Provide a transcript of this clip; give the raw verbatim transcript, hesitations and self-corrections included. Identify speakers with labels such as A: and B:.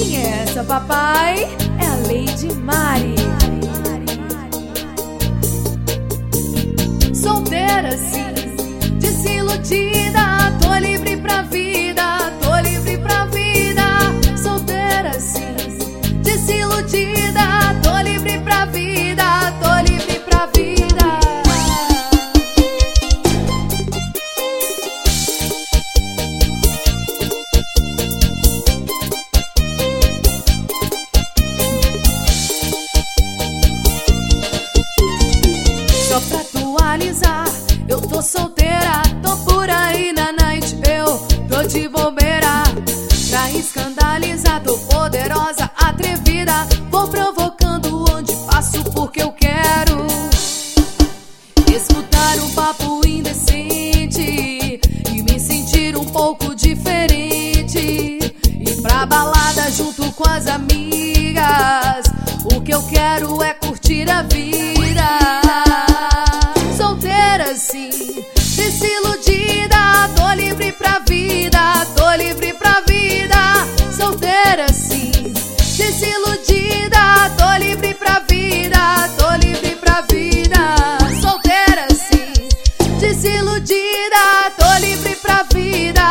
A: Quem é essa, papai? É a Lady Mari. Solteira sim, desiludida, tô livre pra vida, tô livre pra vida. Solteira sim, desiludida, tô livre pra vida, tô livre pra vida. Só pra atualizar, eu tô solteira, tô por aí na night, eu tô de bobeira. Pra escandalizar, tô poderosa, atrevida, vou provocando onde passo porque eu quero escutar um papo indecente e me sentir um pouco diferente. Ir pra balada junto com as amigas, o que eu quero é curtir a vida. Solteira sim, desiludida, tô livre pra vida, tô livre pra vida. Solteira sim, desiludida, tô livre pra vida, tô livre pra vida. Solteira sim, desiludida, tô livre pra vida.